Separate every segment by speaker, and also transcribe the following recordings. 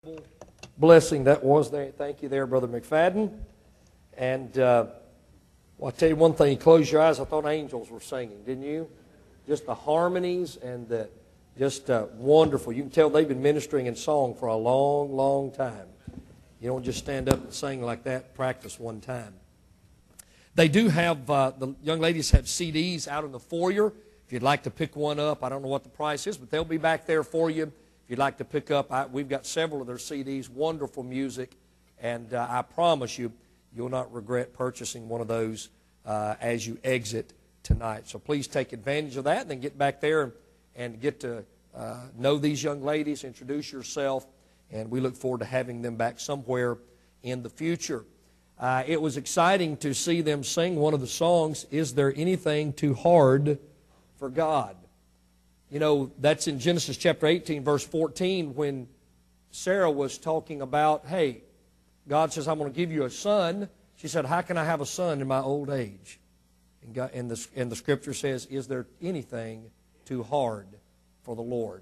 Speaker 1: Blessing that was there. Thank you there, Brother McFadden. And I'll tell you one thing. You close your eyes, I thought angels were singing, didn't you? Just the harmonies and just wonderful. You can tell they've been ministering in song for a long, long time. You don't just stand up and sing like that, practice one time. They do have, the young ladies have CDs out in the foyer. If you'd like to pick one up, I don't know what the price is, but they'll be back there for you. If you'd like to pick up, we've got several of their CDs, wonderful music, and I promise you, you'll not regret purchasing one of those as you exit tonight. So please take advantage of that, and then get back there and get to know these young ladies, introduce yourself, and we look forward to having them back somewhere in the future. It was exciting to see them sing one of the songs, "Is There Anything Too Hard for God?" You know, that's in Genesis chapter 18, verse 14, when Sarah was talking about, hey, God says, I'm going to give you a son. She said, how can I have a son in my old age? And the Scripture says, is there anything too hard for the Lord?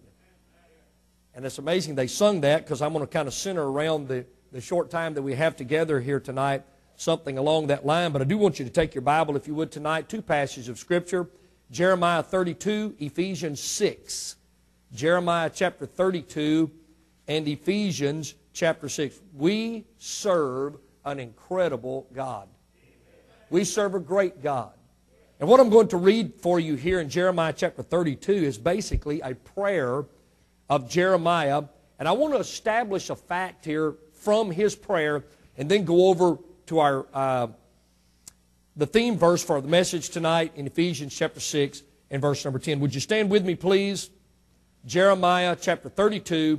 Speaker 1: And it's amazing they sung that, because I'm going to kind of center around the short time that we have together here tonight, something along that line. But I do want you to take your Bible, if you would, tonight, two passages of Scripture. Jeremiah 32, Ephesians 6. Jeremiah chapter 32 and Ephesians chapter 6. We serve an incredible God. We serve a great God. And what I'm going to read for you here in Jeremiah chapter 32 is basically a prayer of Jeremiah. And I want to establish a fact here from his prayer and then go over to our the theme verse for the message tonight in Ephesians chapter 6 and verse number 10. Would you stand with me, please? Jeremiah chapter 32,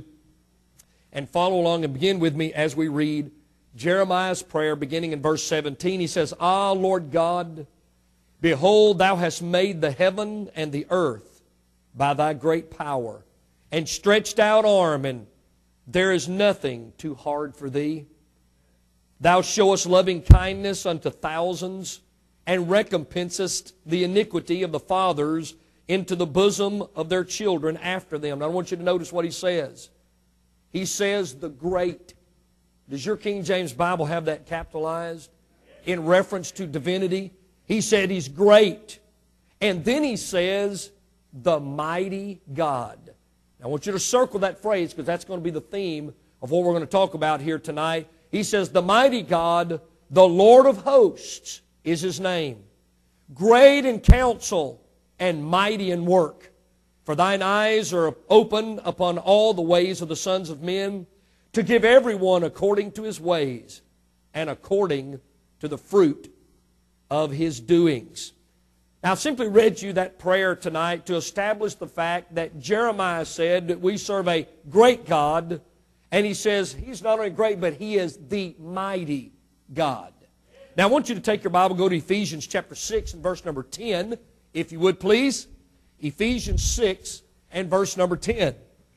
Speaker 1: and follow along and begin with me as we read Jeremiah's prayer beginning in verse 17. He says, Ah, Lord God, behold, Thou hast made the heaven and the earth by Thy great power, and stretched out arm, and there is nothing too hard for Thee. Thou showest loving kindness unto thousands, and recompensest the iniquity of the fathers into the bosom of their children after them. Now I want you to notice what he says. He says the great. Does your King James Bible have that capitalized in reference to divinity? He said He's great. And then he says the mighty God. Now I want you to circle that phrase, because that's going to be the theme of what we're going to talk about here tonight. He says the mighty God, the Lord of hosts, is His name. Great in counsel and mighty in work. For Thine eyes are open upon all the ways of the sons of men, to give everyone according to his ways and according to the fruit of his doings. Now, I've simply read you that prayer tonight to establish the fact that Jeremiah said that we serve a great God, and he says He's not only great, but He is the mighty God. Now, I want you to take your Bible, go to Ephesians chapter 6 and verse number 10, if you would, please. Ephesians 6 and verse number 10.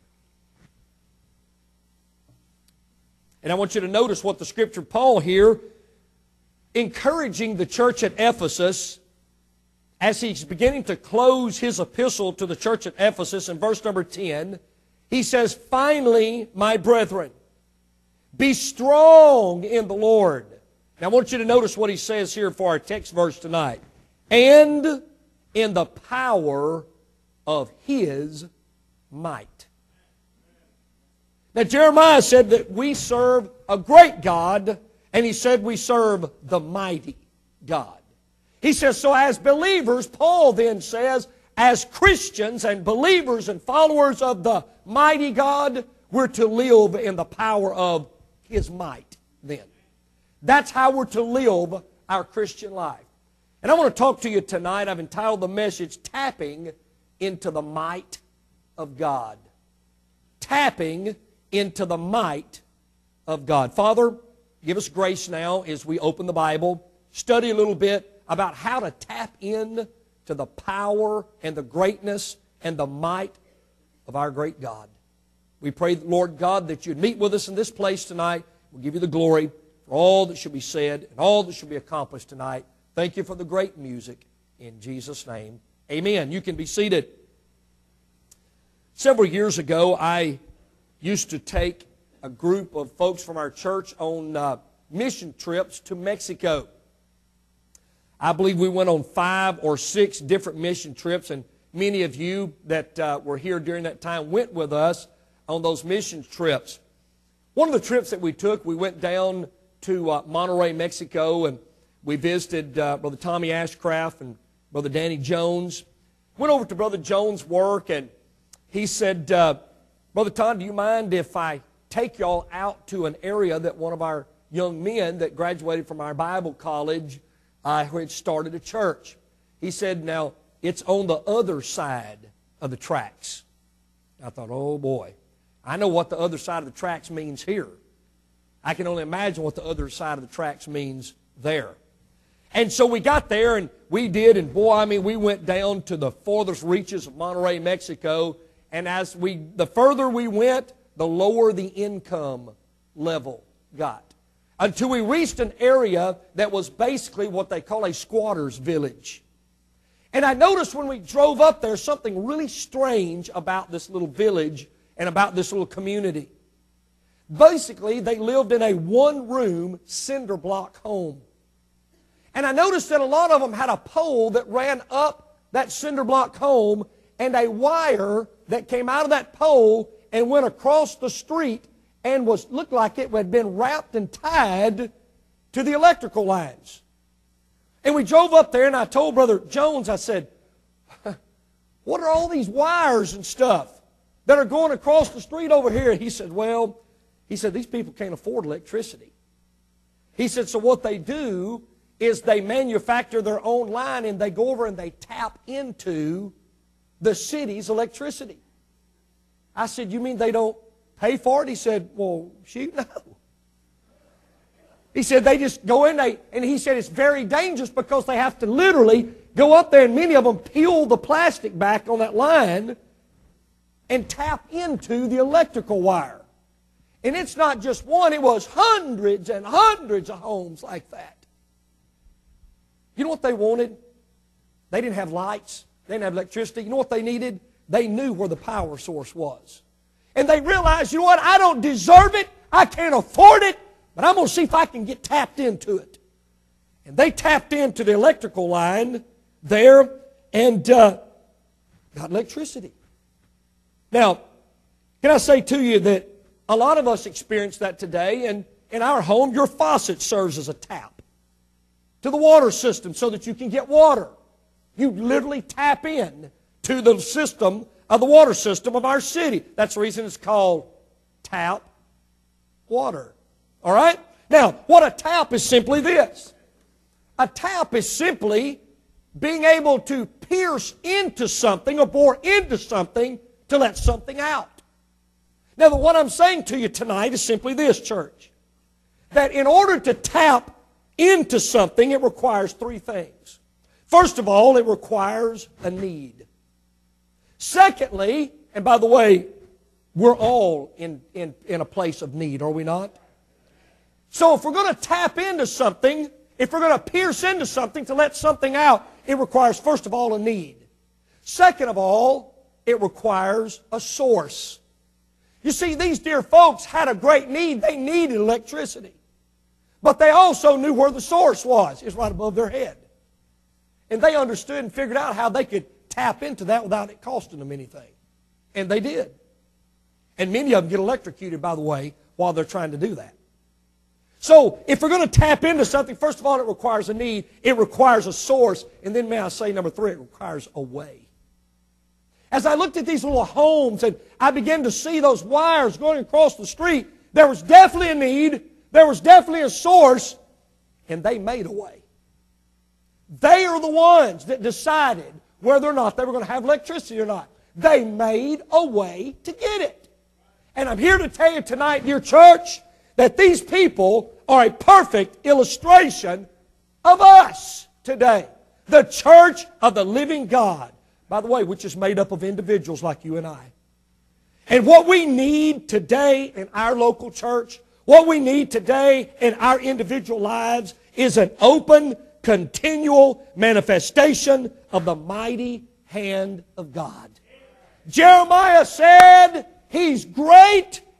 Speaker 1: And I want you to notice what the Scripture, Paul here, encouraging the church at Ephesus, as he's beginning to close his epistle to the church at Ephesus in verse number 10, he says, finally, my brethren, be strong in the Lord. Now I want you to notice what he says here for our text verse tonight. And in the power of His might. Now Jeremiah said that we serve a great God, and he said we serve the mighty God. He says, so as believers, Paul then says, as Christians and believers and followers of the mighty God, we're to live in the power of His might then. That's how we're to live our Christian life. And I want to talk to you tonight. I've entitled the message, Tapping into the Might of God. Tapping into the might of God. Father, give us grace now as we open the Bible, study a little bit about how to tap in to the power and the greatness and the might of our great God. We pray, Lord God, that You'd meet with us in this place tonight. We'll give You the glory for all that should be said and all that should be accomplished tonight. Thank You for the great music. In Jesus' name, amen. You can be seated. Several years ago, I used to take a group of folks from our church on mission trips to Mexico. I believe we went on 5 or 6 different mission trips, and many of you that were here during that time went with us on those mission trips. One of the trips that we took, we went down to Monterrey, Mexico, and we visited Brother Tommy Ashcraft and Brother Danny Jones. Went over to Brother Jones' work, and he said, Brother Tom, do you mind if I take y'all out to an area that one of our young men that graduated from our Bible college had started a church? He said, now, it's on the other side of the tracks. I thought, oh boy, I know what the other side of the tracks means here. I can only imagine what the other side of the tracks means there. And so we got there, and we did, and boy, I mean, we went down to the farthest reaches of Monterrey, Mexico, and the further we went, the lower the income level got. Until we reached an area that was basically what they call a squatter's village. And I noticed when we drove up there something really strange about this little village and about this little community. Basically, they lived in a one-room cinder block home. And I noticed that a lot of them had a pole that ran up that cinder block home and a wire that came out of that pole and went across the street and looked like it had been wrapped and tied to the electrical lines. And we drove up there, and I told Brother Jones, I said, what are all these wires and stuff that are going across the street over here? And he said, these people can't afford electricity. He said, so what they do is they manufacture their own line, and they go over and they tap into the city's electricity. I said, you mean they don't pay for it? He said, well, shoot, no. He said they just go in, and he said it's very dangerous because they have to literally go up there, and many of them peel the plastic back on that line and tap into the electrical wire. And it's not just one, it was hundreds and hundreds of homes like that. You know what they wanted? They didn't have lights. They didn't have electricity. You know what they needed? They knew where the power source was. And they realized, you know what? I don't deserve it. I can't afford it. But I'm going to see if I can get tapped into it. And they tapped into the electrical line there and got electricity. Now, can I say to you that a lot of us experience that today. And in our home, your faucet serves as a tap to the water system so that you can get water. You literally tap in to the system of the water system of our city. That's the reason it's called tap water. All right? Now, what a tap is simply this. A tap is simply being able to pierce into something or bore into something to let something out. Now, what I'm saying to you tonight is simply this, church. That in order to tap into something, it requires 3 things. First of all, it requires a need. Secondly, and by the way, we're all in a place of need, are we not? So if we're going to tap into something, if we're going to pierce into something to let something out, it requires, first of all, a need. Second of all, it requires a source. You see, these dear folks had a great need. They needed electricity. But they also knew where the source was. It's right above their head. And they understood and figured out how they could tap into that without it costing them anything. And they did. And many of them get electrocuted, by the way, while they're trying to do that. So, if we're going to tap into something, first of all, it requires a need. It requires a source. And then, may I say, number 3, it requires a way. As I looked at these little homes and I began to see those wires going across the street, there was definitely a need. There was definitely a source. And they made a way. They are the ones that decided whether or not they were going to have electricity or not. They made a way to get it. And I'm here to tell you tonight, dear church, that these people are a perfect illustration of us today. The church of the living God. By the way, which is made up of individuals like you and I. And what we need today in our local church, what we need today in our individual lives is an open, continual manifestation of the mighty hand of God. Jeremiah said, He's great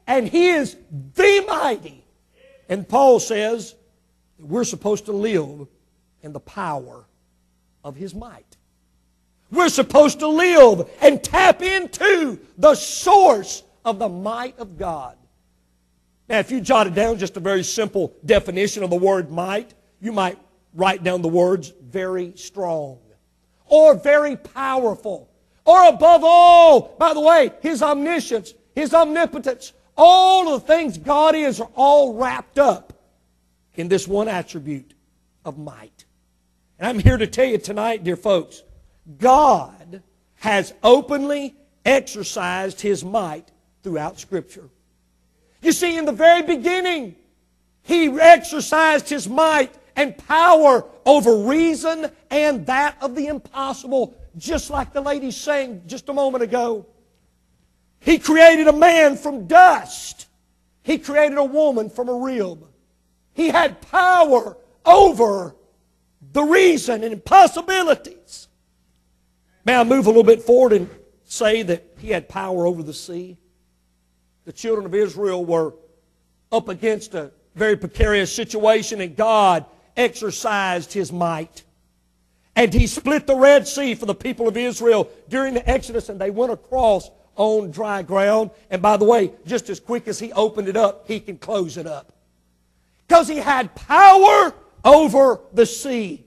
Speaker 1: And He is the mighty. And Paul says that we're supposed to live in the power of His might. We're supposed to live and tap into the source of the might of God. Now, if you jotted down just a very simple definition of the word might, you might write down the words very strong, or very powerful, or above all, by the way, His omniscience, His omnipotence, all of the things God is are all wrapped up in this one attribute of might. And I'm here to tell you tonight, dear folks, God has openly exercised His might throughout Scripture. You see, in the very beginning, He exercised His might and power over reason and that of the impossible, just like the lady sang just a moment ago. He created a man from dust. He created a woman from a rib. He had power over the reason and impossibilities. May I move a little bit forward and say that He had power over the sea? The children of Israel were up against a very precarious situation, and God exercised His might. And He split the Red Sea for the people of Israel during the Exodus, and they went across on dry ground. And by the way, just as quick as He opened it up, He can close it up. Because He had power over the sea.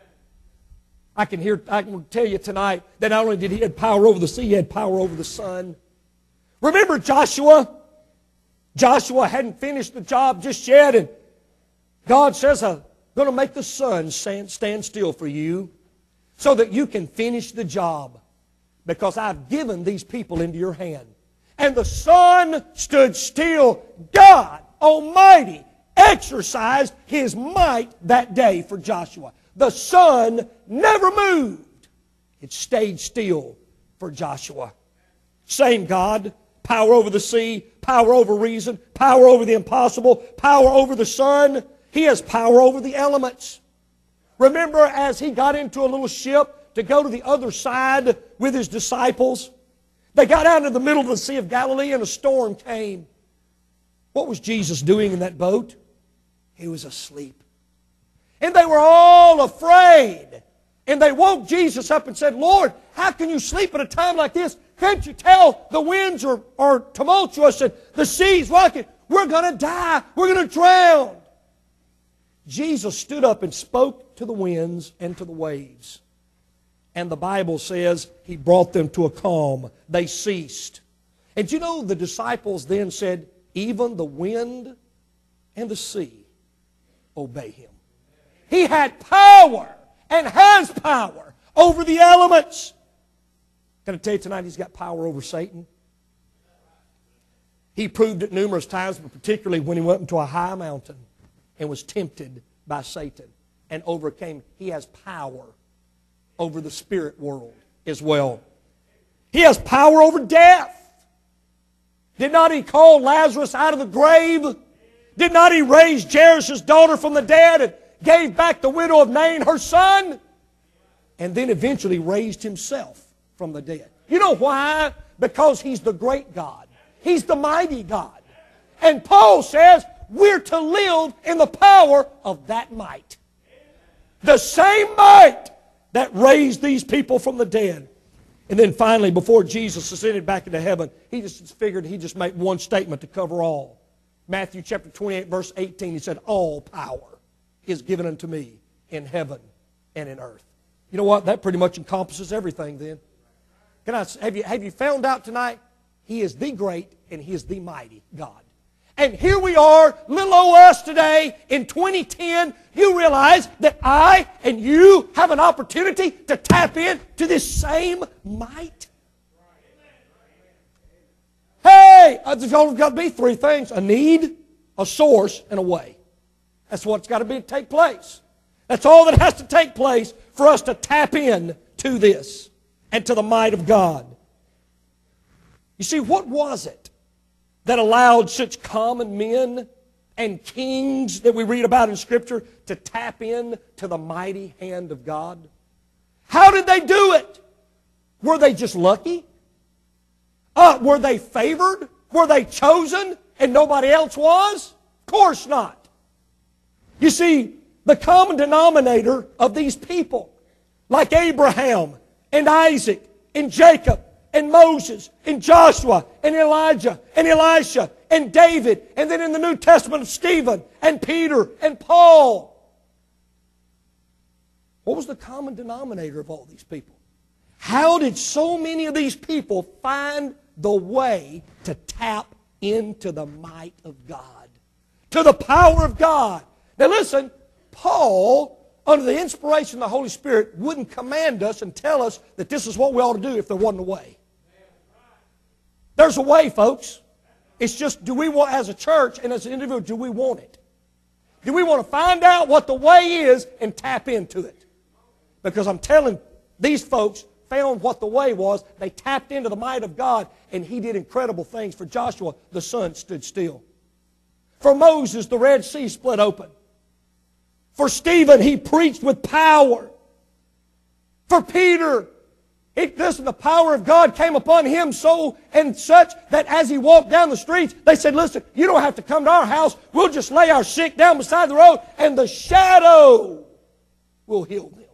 Speaker 1: I can tell you tonight that not only did He have power over the sea, He had power over the sun. Remember Joshua? Joshua hadn't finished the job just yet, and God says, I'm going to make the sun stand still for you so that you can finish the job, because I've given these people into your hand. And the sun stood still. God Almighty exercised His might that day for Joshua. The sun never moved. It stayed still for Joshua. Same God, power over the sea, power over reason, power over the impossible, power over the sun. He has power over the elements. Remember, as He got into a little ship to go to the other side with His disciples, they got out in the middle of the Sea of Galilee and a storm came. What was Jesus doing in that boat? He was asleep. And they were all afraid. And they woke Jesus up and said, Lord, how can you sleep at a time like this? Can't you tell the winds are tumultuous and the sea's rocking? We're going to die. We're going to drown. Jesus stood up and spoke to the winds and to the waves. And the Bible says He brought them to a calm. They ceased. And you know, the disciples then said, even the wind and the sea obey Him. He had power and has power over the elements. Can I tell you tonight, He's got power over Satan? He proved it numerous times, but particularly when He went into a high mountain and was tempted by Satan and overcame. He has power over the spirit world as well. He has power over death. Did not He call Lazarus out of the grave? Did not He raise Jairus' daughter from the dead and gave back the widow of Nain her son? And then eventually raised Himself from the dead. You know why? Because He's the great God. He's the mighty God. And Paul says we're to live in the power of that might. The same might that raised these people from the dead. And then finally, before Jesus ascended back into heaven, He just figured He'd just make one statement to cover all. Matthew chapter 28, verse 18, He said, all power is given unto me in heaven and in earth. You know what? That pretty much encompasses everything then. Have you found out tonight? He is the great and He is the mighty God. And here we are, little old us today in 2010. You realize that I and you have an opportunity to tap into this same might. Hey, there's only got to be three things: a need, a source, and a way. That's what's got to take place. That's all that has to take place for us to tap in to this and to the might of God. You see, what was it that allowed such common men and kings that we read about in Scripture to tap in to the mighty hand of God? How did they do it? Were they just lucky? Were they favored? Were they chosen? and nobody else was? Of course not. You see, the common denominator of these people, like Abraham and Isaac and Jacob and Moses and Joshua and Elijah and Elisha and David, and then in the New Testament of Stephen and Peter and Paul. What was the common denominator of all these people? How did so many of these people find the way to tap into the might of God, to the power of God? Now listen, Paul, under the inspiration of the Holy Spirit, wouldn't command us and tell us that this is what we ought to do if there wasn't a way. There's a way, folks. It's just, do we want, as a church and as an individual, do we want it? Do we want to find out what the way is and tap into it? Because I'm telling these folks found what the way was. They tapped into the might of God, and He did incredible things. For Joshua, the sun stood still. For Moses, the Red Sea split open. For Stephen, he preached with power. For Peter, the power of God came upon him so and such that as he walked down the streets, they said, listen, you don't have to come to our house. We'll just lay our sick down beside the road, and the shadow will heal them.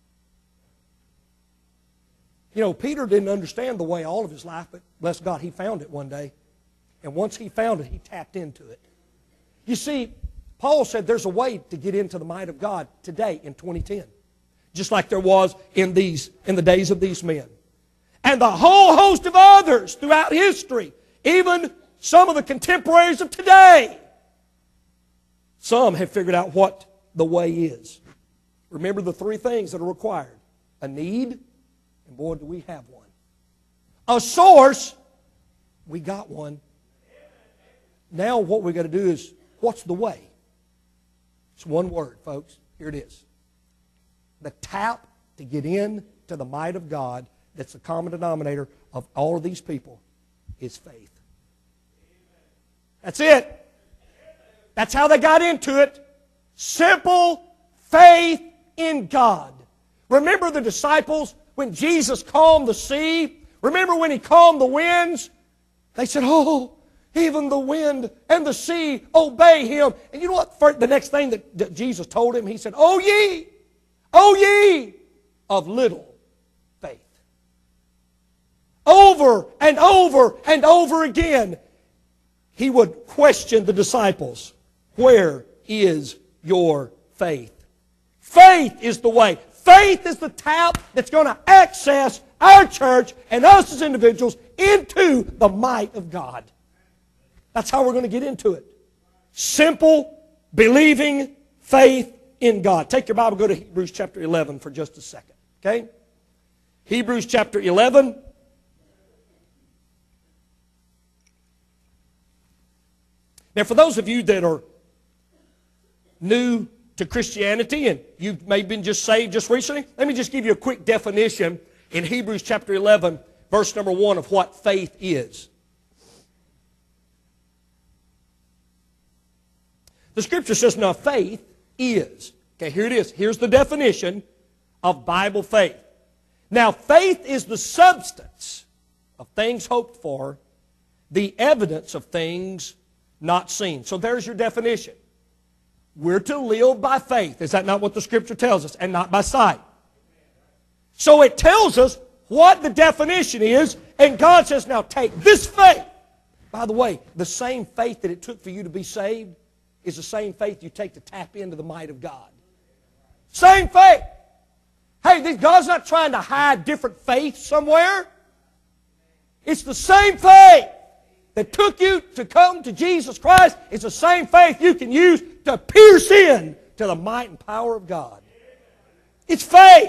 Speaker 1: You know, Peter didn't understand the way all of his life, but bless God, he found it one day. And once he found it, he tapped into it. You see, Paul said there's a way to get into the might of God today in 2010. Just like there was in the days of these men. And the whole host of others throughout history, even some of the contemporaries of today. Some have figured out what the way is. Remember the three things that are required. A need, and boy, do we have one. A source, we got one. Now what we've got to do is, what's the way? It's one word, folks. Here it is. The tap to get in to the might of God, that's the common denominator of all of these people, is faith. That's it. That's how they got into it. Simple faith in God. Remember the disciples when Jesus calmed the sea? Remember when He calmed the winds? They said, oh, even the wind and the sea obey Him. And you know what? The next thing that Jesus told him, He said, oh ye of little faith. Over and over and over again, He would question the disciples. Where is your faith? Faith is the way. Faith is the tap that's going to access our church and us as individuals into the might of God. That's how we're going to get into it. Simple, believing faith in God. Take your Bible, go to Hebrews chapter 11 for just a second. Okay? Hebrews chapter 11. Now, for those of you that are new to Christianity and you've maybe been just saved just recently, let me just give you a quick definition in Hebrews chapter 11, verse number 1 of what faith is. The Scripture says, now faith is. Okay, here it is. Here's the definition of Bible faith. Now, faith is the substance of things hoped for, the evidence of things not seen. So there's your definition. We're to live by faith. Is that not what the Scripture tells us? And not by sight. So it tells us what the definition is, and God says, now take this faith. By the way, the same faith that it took for you to be saved is the same faith you take to tap into the might of God. Same faith. Hey, God's not trying to hide different faiths somewhere. It's the same faith that took you to come to Jesus Christ. It's the same faith you can use to pierce in to the might and power of God. It's faith.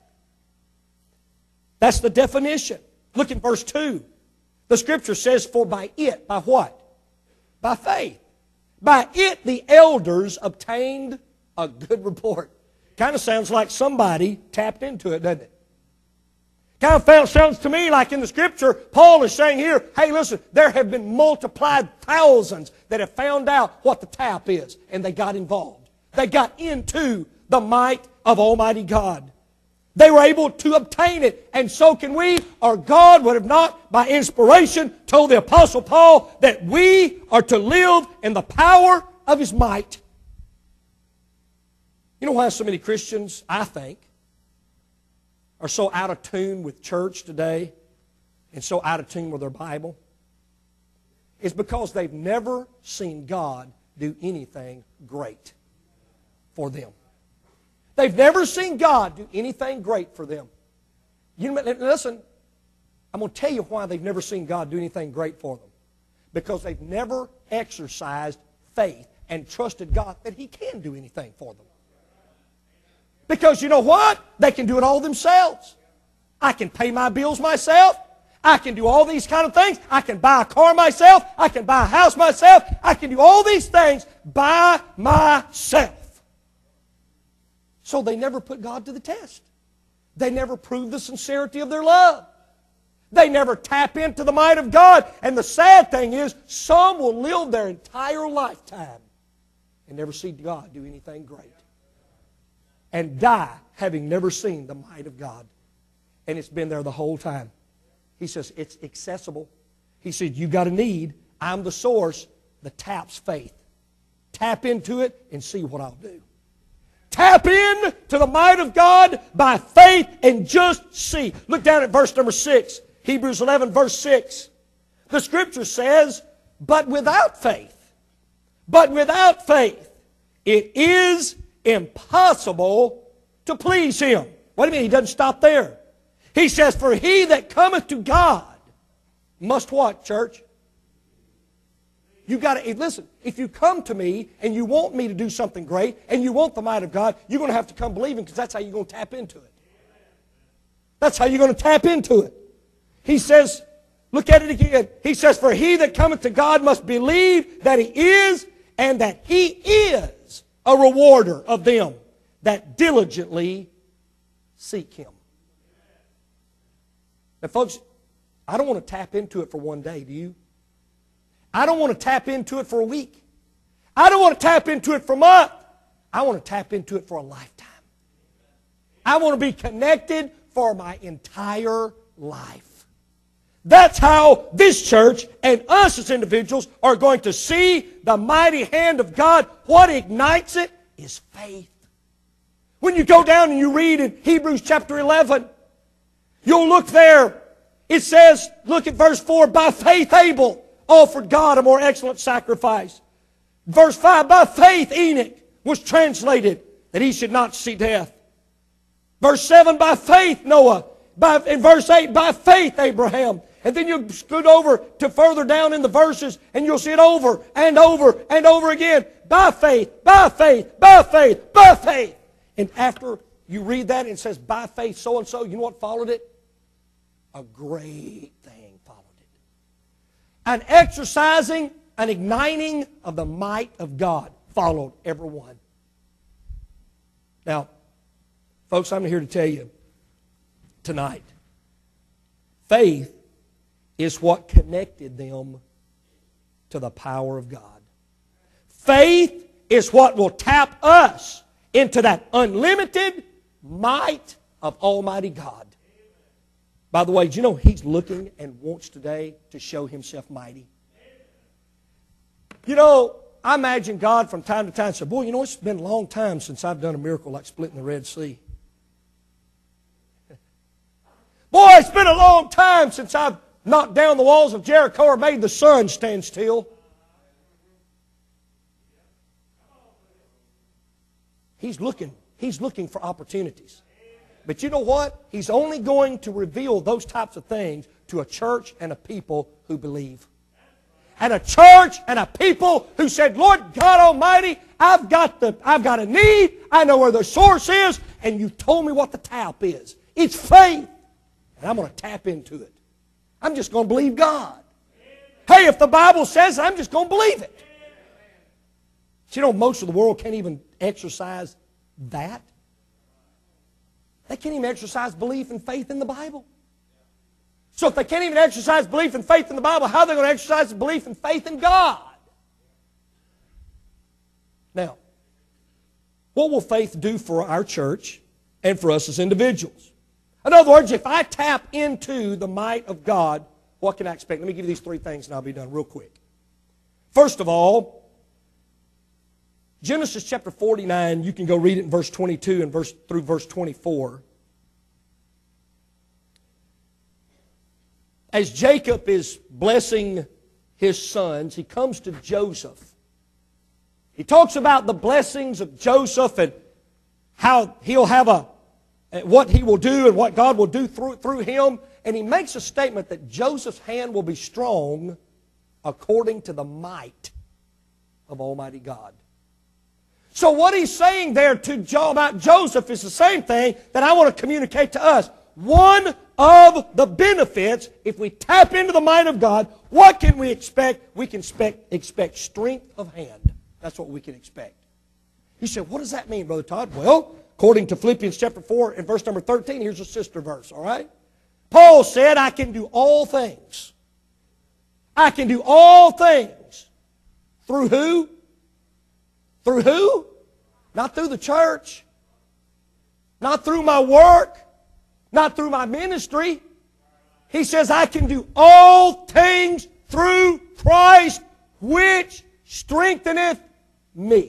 Speaker 1: That's the definition. Look at verse 2. The Scripture says, for by it, by what? By faith. By it the elders obtained a good report. Kind of sounds like somebody tapped into it, doesn't it? Kind of sounds to me like in the Scripture, Paul is saying here, hey, listen, there have been multiplied thousands that have found out what the tap is, and they got involved. They got into the might of Almighty God. They were able to obtain it. And so can we, or God would have not, by inspiration, told the Apostle Paul that we are to live in the power of His might. You know why so many Christians, I think, are so out of tune with church today and so out of tune with their Bible? It's because they've never seen God do anything great for them. They've never seen God do anything great for them. You know, listen, I'm going to tell you why they've never seen God do anything great for them. Because they've never exercised faith and trusted God that He can do anything for them. Because you know what? They can do it all themselves. I can pay my bills myself. I can do all these kind of things. I can buy a car myself. I can buy a house myself. I can do all these things by myself. So they never put God to the test. They never prove the sincerity of their love. They never tap into the might of God. And the sad thing is, some will live their entire lifetime and never see God do anything great. And die having never seen the might of God. And it's been there the whole time. He says, it's accessible. He said, you got a need. I'm the source. The tap's faith. Tap into it and see what I'll do. Tap in to the might of God by faith and just see. Look down at verse number 6. Hebrews 11, verse 6. The Scripture says, but without faith, it is impossible to please Him. What do you mean? He doesn't stop there. He says, for he that cometh to God must what, church? You got to, listen, if you come to me and you want me to do something great and you want the might of God, you're going to have to come believing because that's how you're going to tap into it. That's how you're going to tap into it. He says, look at it again. He says, for he that cometh to God must believe that He is and that He is a rewarder of them that diligently seek Him. Now, folks, I don't want to tap into it for one day, do you? I don't want to tap into it for a week. I don't want to tap into it for a month. I want to tap into it for a lifetime. I want to be connected for my entire life. That's how this church and us as individuals are going to see the mighty hand of God. What ignites it is faith. When you go down and you read in Hebrews chapter 11, you'll look there. It says, look at verse 4, by faith Abel offered God a more excellent sacrifice. Verse 5, by faith Enoch was translated that he should not see death. Verse 7, by faith Noah. In verse 8, by faith Abraham. And then you scoot over to further down in the verses and you'll see it over and over and over again. By faith, by faith, by faith, by faith. And after you read that and it says by faith so and so, you know what followed it? A great thing followed it. An exercising, an igniting of the might of God followed every one. Now, folks, I'm here to tell you tonight, faith is what connected them to the power of God. Faith is what will tap us into that unlimited might of Almighty God. By the way, do you know He's looking and wants today to show Himself mighty? You know, I imagine God from time to time said, boy, you know, it's been a long time since I've done a miracle like splitting the Red Sea. Boy, it's been a long time since I've knocked down the walls of Jericho or made the sun stand still. He's looking for opportunities. But you know what? He's only going to reveal those types of things to a church and a people who believe. And a church and a people who said, Lord God Almighty, I've got a need. I know where the source is. And you told me what the tap is. It's faith. And I'm going to tap into it. I'm just going to believe God. Hey, if the Bible says it, I'm just going to believe it. But you know, most of the world can't even exercise that. They can't even exercise belief and faith in the Bible. So if they can't even exercise belief and faith in the Bible, how are they going to exercise belief and faith in God? Now, what will faith do for our church? and for us as individuals. In other words, if I tap into the might of God, what can I expect? Let me give you these three things and I'll be done real quick. First of all, Genesis chapter 49, you can go read it in verse 22 and through verse 24. As Jacob is blessing his sons, he comes to Joseph. He talks about the blessings of Joseph and how he'll have what he will do and what God will do through him. And he makes a statement that Joseph's hand will be strong according to the might of Almighty God. So what he's saying there about Joseph is the same thing that I want to communicate to us. One of the benefits, if we tap into the might of God, what can we expect? We can expect strength of hand. That's what we can expect. You say, what does that mean, Brother Todd? Well, according to Philippians chapter 4 and verse number 13, here's a sister verse, all right? Paul said, I can do all things. I can do all things. Through who? Through who? Not through the church. Not through my work. Not through my ministry. He says, I can do all things through Christ, which strengtheneth me.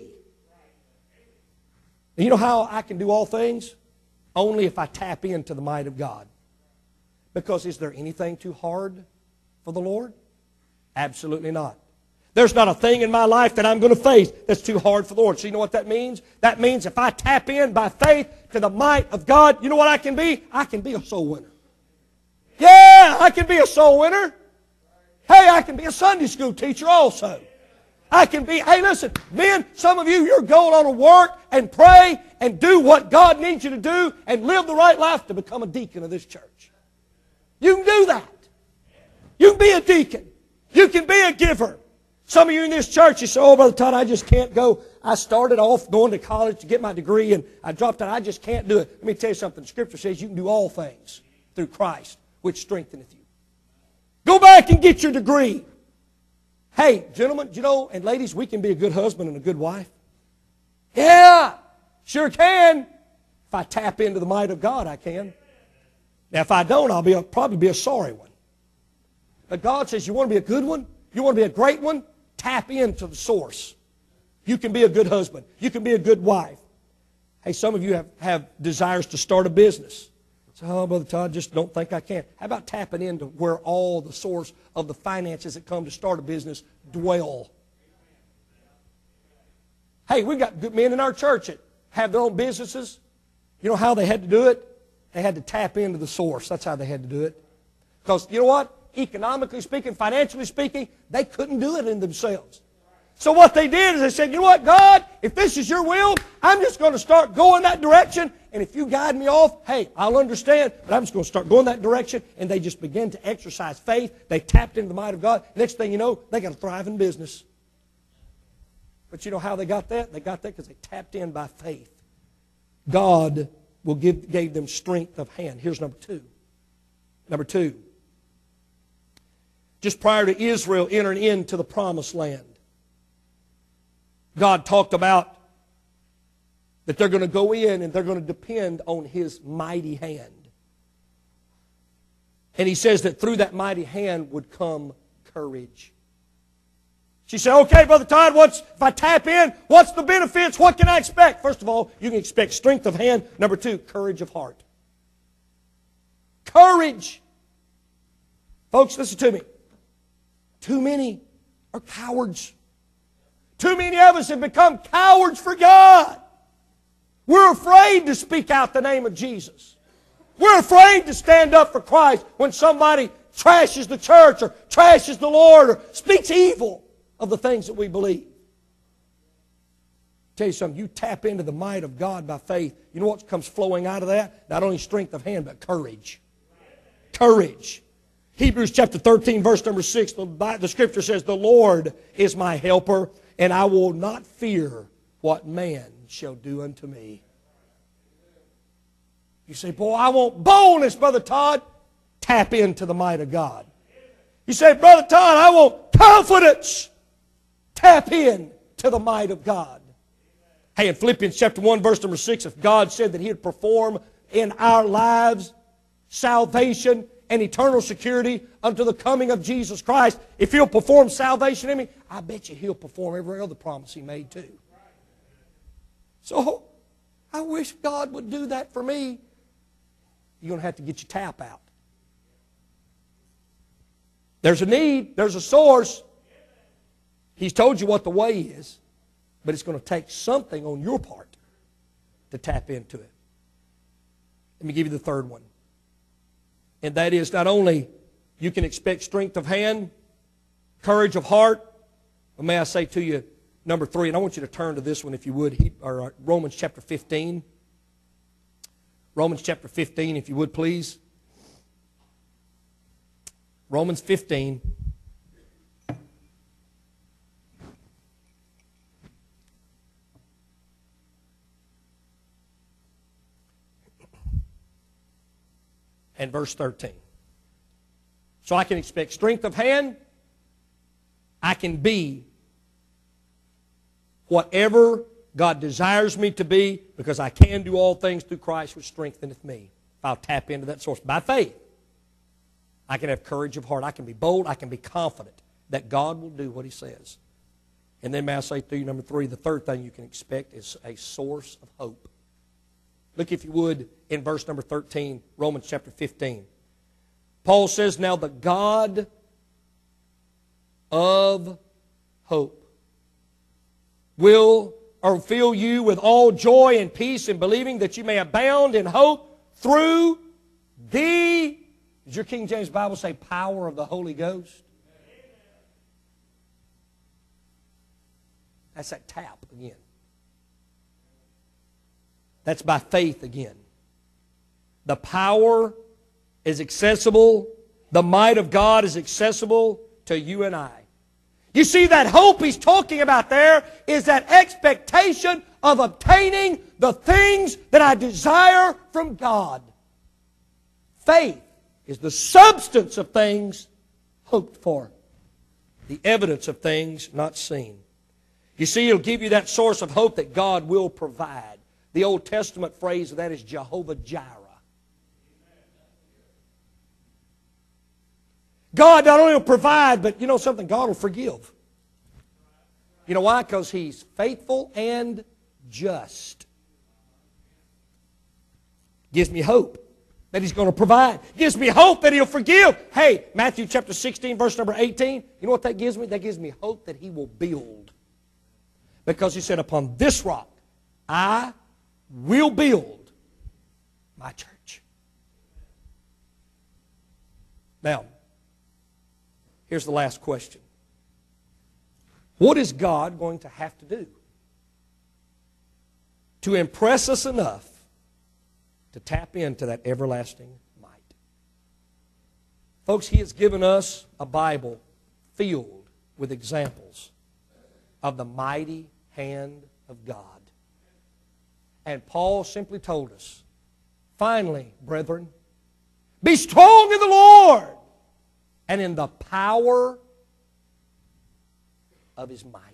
Speaker 1: And you know how I can do all things? Only if I tap into the might of God. Because is there anything too hard for the Lord? Absolutely not. There's not a thing in my life that I'm going to face that's too hard for the Lord. So you know what that means? That means if I tap in by faith to the might of God, you know what I can be? I can be a soul winner. Yeah, I can be a soul winner. Hey, I can be a Sunday school teacher also. I can be, hey listen, men, some of you, you're going on to work and pray and do what God needs you to do and live the right life to become a deacon of this church. You can do that. You can be a deacon. You can be a giver. Some of you in this church, you say, oh, Brother Todd, I just can't go. I started off going to college to get my degree, and I dropped out. I just can't do it. Let me tell you something. The Scripture says you can do all things through Christ, which strengtheneth you. Go back and get your degree. Hey, gentlemen, you know, and ladies, we can be a good husband and a good wife. Yeah, sure can. If I tap into the might of God, I can. Now, if I don't, I'll probably be a sorry one. But God says, you want to be a good one? You want to be a great one? Tap into the source. You can be a good husband. You can be a good wife. Hey, some of you have desires to start a business. So, oh, Brother Todd, just don't think I can. How about tapping into where all the source of the finances that come to start a business dwell? Hey, we've got good men in our church that have their own businesses. You know how they had to do it? They had to tap into the source. That's how they had to do it. Because, you know what? Economically speaking, financially speaking, they couldn't do it in themselves. So what they did is they said, you know what, God, if this is your will, I'm just going to start going that direction. And if you guide me off, hey, I'll understand, but I'm just going to start going that direction. And they just began to exercise faith. They tapped into the might of God. Next thing you know, they got a thriving business. But you know how they got that? They got that because they tapped in by faith. God gave them strength of hand. Here's number two. Number two. Just prior to Israel entering into the promised land, God talked about that they're going to go in and they're going to depend on His mighty hand. And He says that through that mighty hand would come courage. She said, okay, Brother Todd, if I tap in, what's the benefits? What can I expect? First of all, you can expect strength of hand. Number two, courage of heart. Courage. Folks, listen to me. Too many are cowards. Too many of us have become cowards for God. We're afraid to speak out the name of Jesus. We're afraid to stand up for Christ when somebody trashes the church or trashes the Lord or speaks evil of the things that we believe. I'll tell you something, you tap into the might of God by faith. You know what comes flowing out of that? Not only strength of hand, but courage. Courage. Hebrews chapter 13, verse number 6, the Scripture says, the Lord is my helper, and I will not fear what man shall do unto me. You say, boy, I want boldness, Brother Todd. Tap into the might of God. You say, Brother Todd, I want confidence. Tap in to the might of God. Hey, in Philippians chapter 1, verse number 6, if God said that He would perform in our lives salvation and eternal security unto the coming of Jesus Christ, if He'll perform salvation in me, I bet you He'll perform every other promise He made too. So, I wish God would do that for me. You're going to have to get your tap out. There's a need. There's a source. He's told you what the way is, but it's going to take something on your part to tap into it. Let me give you the third one. And that is not only you can expect strength of hand, courage of heart, but may I say to you, number 3, and I want you to turn to this one if you would, Romans chapter 15. Romans chapter 15, if you would please. Romans 15. And verse 13. So I can expect strength of hand. I can be whatever God desires me to be, because I can do all things through Christ which strengtheneth me. If I'll tap into that source by faith, I can have courage of heart. I can be bold. I can be confident that God will do what He says. And then may I say to you, number 3, the third thing you can expect is a source of hope. Look, if you would, in verse number 13, Romans chapter 15. Paul says, now the God of hope will fill you with all joy and peace in believing, that you may abound in hope through the, does your King James Bible say power of the Holy Ghost? That's that tap again. That's by faith again. The power is accessible. The might of God is accessible to you and I. You see, that hope he's talking about there is that expectation of obtaining the things that I desire from God. Faith is the substance of things hoped for, the evidence of things not seen. You see, it'll give you that source of hope that God will provide. The Old Testament phrase of that is Jehovah Jireh. God not only will provide, but you know something? God will forgive. You know why? Because He's faithful and just. Gives me hope that He's going to provide. Gives me hope that He'll forgive. Hey, Matthew chapter 16, verse number 18. You know what that gives me? That gives me hope that He will build. Because He said, upon this rock, I will build my church. Now, here's the last question. What is God going to have to do to impress us enough to tap into that everlasting might? Folks, He has given us a Bible filled with examples of the mighty hand of God. And Paul simply told us, finally, brethren, be strong in the Lord and in the power of His might.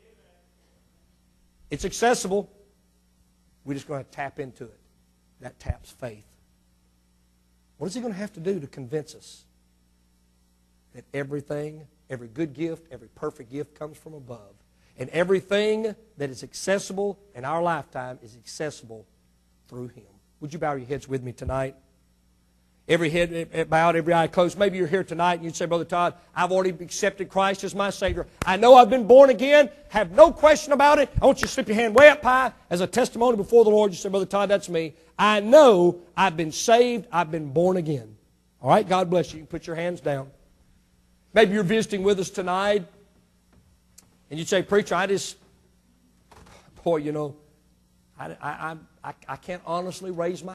Speaker 1: It's accessible. We're just going to tap into it. That taps faith. What is He going to have to do to convince us that everything, every good gift, every perfect gift comes from above? And everything that is accessible in our lifetime is accessible through Him. Would you bow your heads with me tonight? Every head bowed, every eye closed. Maybe you're here tonight and you'd say, Brother Todd, I've already accepted Christ as my Savior. I know I've been born again. Have no question about it. I want you to slip your hand way up high as a testimony before the Lord. You say, Brother Todd, that's me. I know I've been saved. I've been born again. All right, God bless you. You can put your hands down. Maybe you're visiting with us tonight and you'd say, Preacher, boy, you know, I can't honestly raise my